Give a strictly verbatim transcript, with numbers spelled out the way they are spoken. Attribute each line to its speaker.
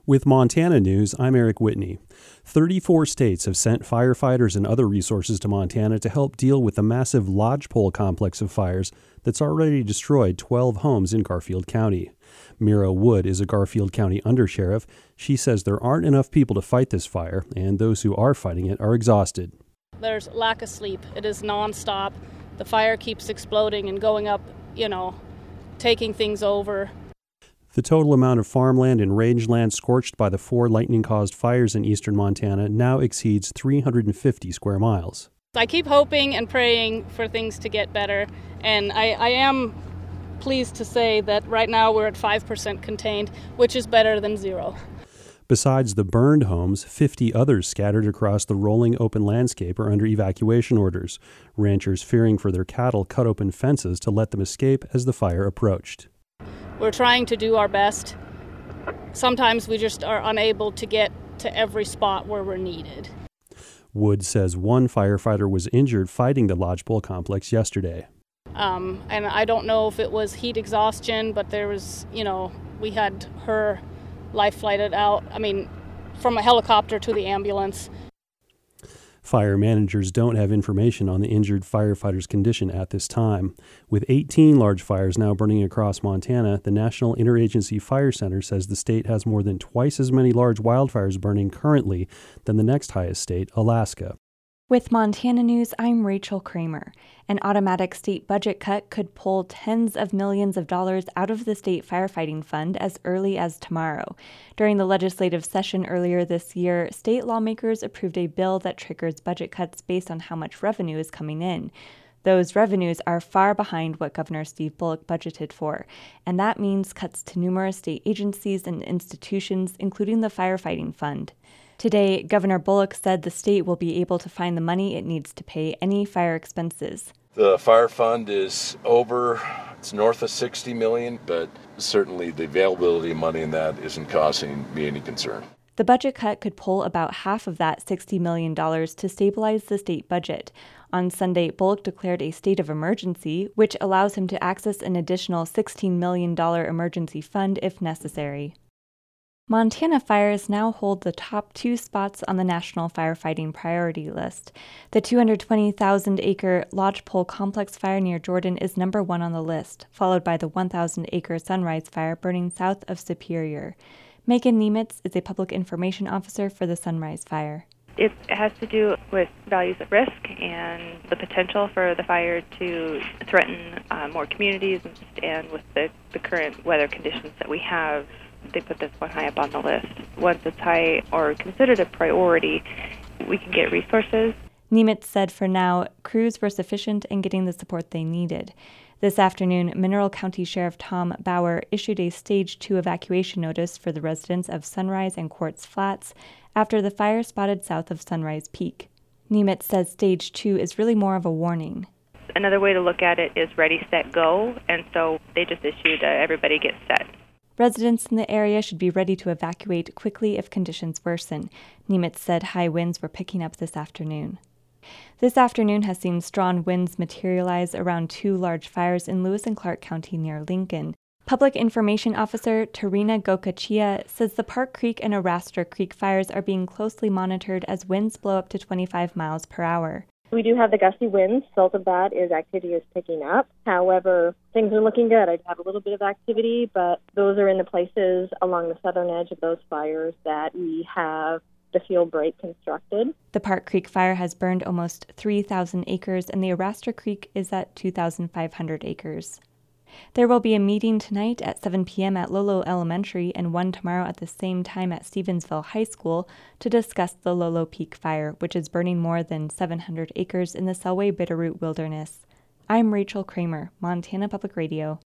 Speaker 1: With Montana News, I'm Eric Whitney. thirty-four states have sent firefighters and other resources to Montana to help deal with the massive lodgepole complex of fires that's already destroyed twelve homes in Garfield County. Mira Wood is a Garfield County undersheriff. She says there aren't enough people to fight this fire, and those who are fighting it are exhausted.
Speaker 2: There's lack of sleep. It is nonstop. The fire keeps exploding and going up, you know, taking things over.
Speaker 1: The total amount of farmland and rangeland scorched by the four lightning-caused fires in eastern Montana now exceeds three hundred fifty square miles.
Speaker 2: I keep hoping and praying for things to get better, and I, I am pleased to say that right now we're at five percent contained, which is better than zero.
Speaker 1: Besides the burned homes, fifty others scattered across the rolling open landscape are under evacuation orders. Ranchers fearing for their cattle cut open fences to let them escape as the fire approached.
Speaker 2: We're trying to do our best. Sometimes we just are unable to get to every spot where we're needed.
Speaker 1: Wood says one firefighter was injured fighting the lodgepole complex yesterday.
Speaker 2: Um, and I don't know if it was heat exhaustion, but there was, you know, we had her life flighted out. I mean, from a helicopter to the ambulance.
Speaker 1: Fire managers don't have information on the injured firefighter's condition at this time. With eighteen large fires now burning across Montana, the National Interagency Fire Center says the state has more than twice as many large wildfires burning currently than the next highest state, Alaska.
Speaker 3: With Montana News, I'm Rachel Kramer. An automatic state budget cut could pull tens of millions of dollars out of the state firefighting fund as early as tomorrow. During the legislative session earlier this year, state lawmakers approved a bill that triggers budget cuts based on how much revenue is coming in. Those revenues are far behind what Governor Steve Bullock budgeted for, and that means cuts to numerous state agencies and institutions, including the firefighting fund. Today, Governor Bullock said the state will be able to find the money it needs to pay any fire expenses.
Speaker 4: The fire fund is over, it's north of sixty million dollars, but certainly the availability of money in that isn't causing me any concern.
Speaker 3: The budget cut could pull about half of that sixty million dollars to stabilize the state budget. On Sunday, Bullock declared a state of emergency, which allows him to access an additional sixteen million dollars emergency fund if necessary. Montana fires now hold the top two spots on the National Firefighting Priority List. The two hundred twenty thousand acre Lodgepole Complex fire near Jordan is number one on the list, followed by the one thousand acre Sunrise fire burning south of Superior. Megan Nemitz is a public information officer for the Sunrise fire.
Speaker 5: It has to do with values of risk and the potential for the fire to threaten uh, more communities, and with the, the current weather conditions that we have, they put this one high up on the list. Once it's high or considered a priority, we can get resources.
Speaker 3: Nemitz said for now, crews were sufficient in getting the support they needed. This afternoon, Mineral County Sheriff Tom Bauer issued a Stage two evacuation notice for the residents of Sunrise and Quartz Flats after the fire spotted south of Sunrise Peak. Nemitz says Stage two is really more of a warning.
Speaker 5: Another way to look at it is ready, set, go, and so they just issued a everybody get set.
Speaker 3: Residents in the area should be ready to evacuate quickly if conditions worsen. Nemitz said high winds were picking up this afternoon. This afternoon has seen strong winds materialize around two large fires in Lewis and Clark County near Lincoln. Public Information Officer Tarina Gokachia says the Park Creek and Arastra Creek fires are being closely monitored as winds blow up to twenty-five miles per hour.
Speaker 6: We do have the gusty winds. Result of that is activity is picking up. However, things are looking good. I have a little bit of activity, but those are in the places along the southern edge of those fires that we have the field break constructed.
Speaker 3: The Park Creek fire has burned almost three thousand acres, and the Arastra Creek is at two thousand five hundred acres. There will be a meeting tonight at seven p.m. at Lolo Elementary and one tomorrow at the same time at Stevensville High School to discuss the Lolo Peak fire, which is burning more than seven hundred acres in the Selway Bitterroot Wilderness. I'm Rachel Kramer, Montana Public Radio.